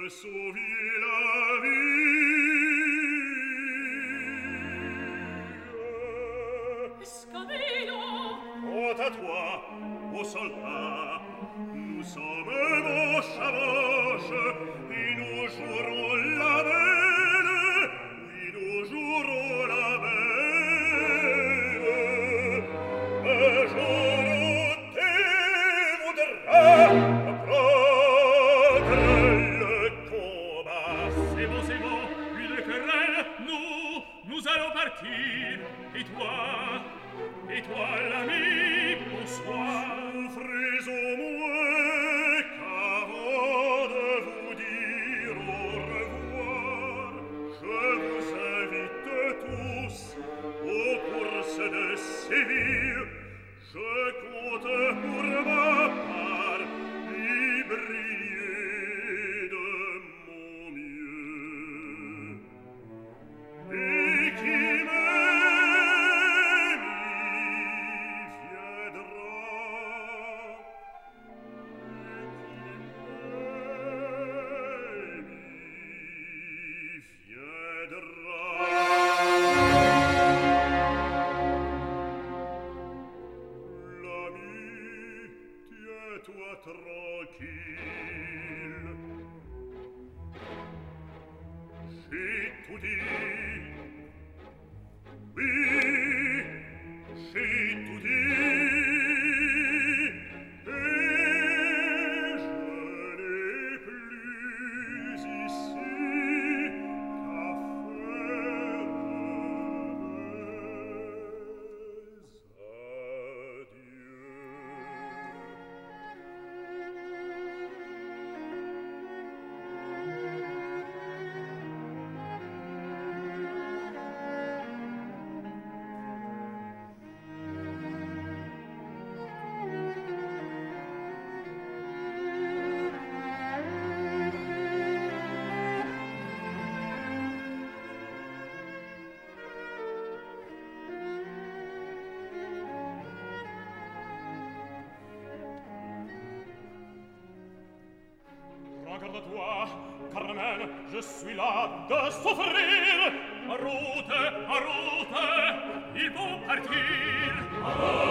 sauver la vie. Escamillo! Quant à toi, ô soldat, nous sommes manche à manche, et nous jouerons la belle, oui, nous jouerons la belle. Un jour où tu voudras prendre le combat. C'est bon, une querelle, nous allons partir, et toi, l'ami, bonsoir. Souffrez au moins qu'avant de vous dire au revoir, je vous invite tous aux courses de Séville. Je compte pour ma part y briller de mon mieux. Et qui m'aime y viendra. L'ami, tiens-toi tranquille. J'ai tout dit. Oui, j'ai tout dit. Et je n'ai plus ici qu'à faire mes Regarde-toi, Carmen, je suis là de souffrir. En route, il faut partir.